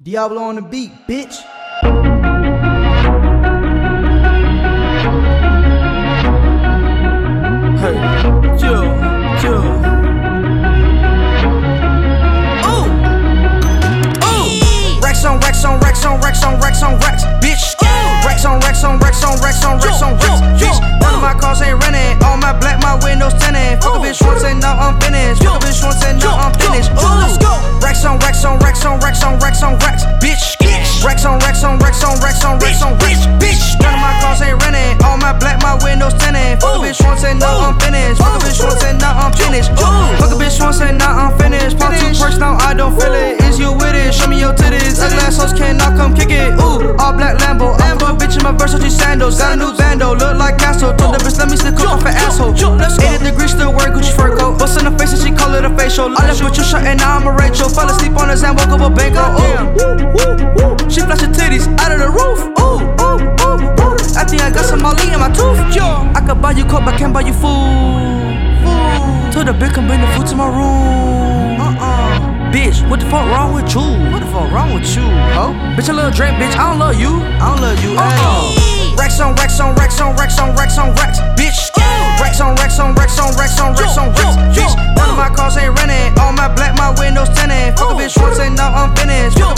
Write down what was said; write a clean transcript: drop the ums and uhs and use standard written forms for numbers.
Diablo on the beat, bitch. Hey, chill. Ooh. Racks on racks, bitch. Racks on racks, bitch. None of my cars ain't renting. All my black, my windows tinted. Fuck a bitch once and now I'm finished. Fuck a bitch once and now I'm finished. Let's go. Racks on bitch. Racks on bitch. None of my cars ain't renting. All my black, my windows tinted. Fuck a bitch once and now I'm finished. Fuck a bitch once and now I'm finished. Fuck a bitch once and now I'm finished. Pop 2 perks, now I don't feel it. Is you with it? Show me your titties. Ugly ass hoes cannot come kick it. Ooh, all black Lambo. I'm a bitch in my Versace sandals. Got a new bando, look like Castro. Told the bitch let me stick off an asshole. 80 degrees, still wear Gucci fur coat. Bust in the face and she call it a facial. I left with your shirt and now I'm a Rachel. Fell asleep on the Zan, woke up a bank. She flash her titties out of the roof. I think I got some Molly in my tooth. I could buy you coke, but can't buy you food. Told the bitch come bring the food to my room. Bitch, what the fuck wrong with you? What the fuck wrong with you, ho? Bitch, a little drink, bitch, I don't love you. I don't love you at all. Racks on racks, bitch. Racks on bitch. None of my cars ain't renting. All my black, my windows tinted. Fuck a bitch once and now I'm finished. Fuck a